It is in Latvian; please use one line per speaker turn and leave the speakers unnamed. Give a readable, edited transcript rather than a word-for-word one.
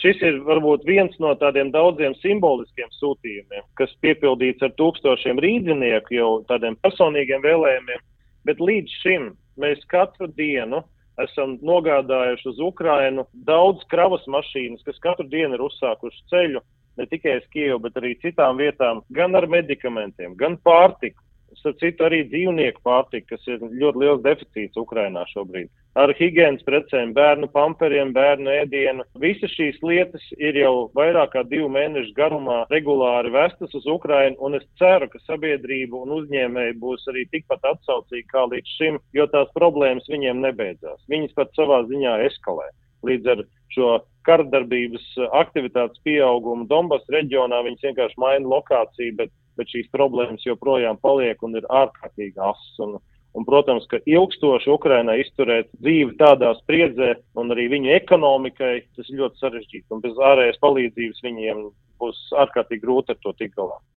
šis ir varbūt viens no tādiem daudziem simboliskiem sūtījumiem, kas piepildīts ar tūkstošiem rīdzinieku jau tādiem personīgiem vēlējumiem, bet līdz šim mēs katru dienu esam nogādājuši uz Ukrainu daudz kravas mašīnas, kas katru dienu ir uzsākuši ceļu, ne tikai uz Kijevu, bet arī citām vietām, gan ar medikamentiem, gan pārtiku. Starp citu arī dzīvnieku pārtika, kas ir ļoti liels deficīts Ukrainā šobrīd. Ar higienas precēm, bērnu pamperiem, bērnu ēdienu. Visas šīs lietas ir jau vairāk kā 2 mēnešu garumā regulāri vestas uz Ukrainu, un es ceru, ka sabiedrība un uzņēmēji būs arī tikpat atsaucīgi kā līdz šim, jo tās problēmas viņiem nebeidzās. Viņas pat savā ziņā eskalē. Līdz ar šo karadarbības aktivitātes pieaugumu Donbass reģionā viņas vienkārši maina lokāciju, bet šīs problēmas joprojām paliek un ir ārkārtīgi asas. Un, protams, ka ilgstoši Ukrainai izturēt dzīvi tādā spriedzē un arī viņu ekonomikai, tas ir ļoti sarežģīti. Un bez ārējas palīdzības viņiem būs ārkārtīgi grūti ar to tikt galā.